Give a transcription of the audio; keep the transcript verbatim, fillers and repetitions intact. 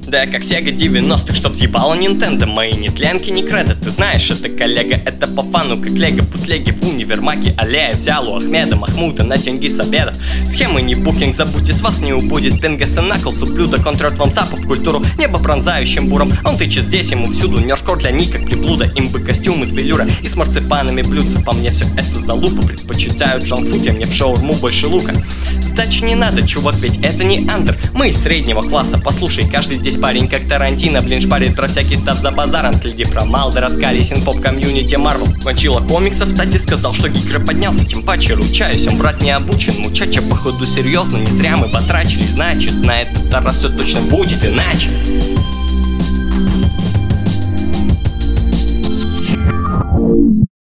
Да, как Сега девяностых, чтоб съебала Nintendo. Мои ни тленки, ни кредо. Ты знаешь, это коллега, это по фану, как лего. Бутлеги в универмаге, Аллея взял у Ахмеда Махмуда на деньги с обеда. Схемы не букинг, забудьте, с вас не убудет. Пингас и Наклс, ублюдок, он трет вам за поп-культуру. Небо пронзающим буром, он тычет здесь ему всюду. Нершкор для Ника, приблуда, имбы, костюм из велюра. И с марципанами блюдца, по мне все это залупа. Предпочитаю джанкфуд, я мне в шаурму больше лука. Сдачи не надо, чувак, ведь это не андер. Мы из среднего класса, послушай, каждый здесь парень как Тарантино. Блин, шпарит про всякий став за базаром. Следи про Малдера, Скарисин, поп-комьюнити, Марвел. Мочила комиксов, кстати, сказал, что Гикро поднялся. Тем паче, ручаюсь, он брат не обучен. Мучача, походу, серьезно, не зря мы потрачили. Значит, на этот раз все точно будет иначе.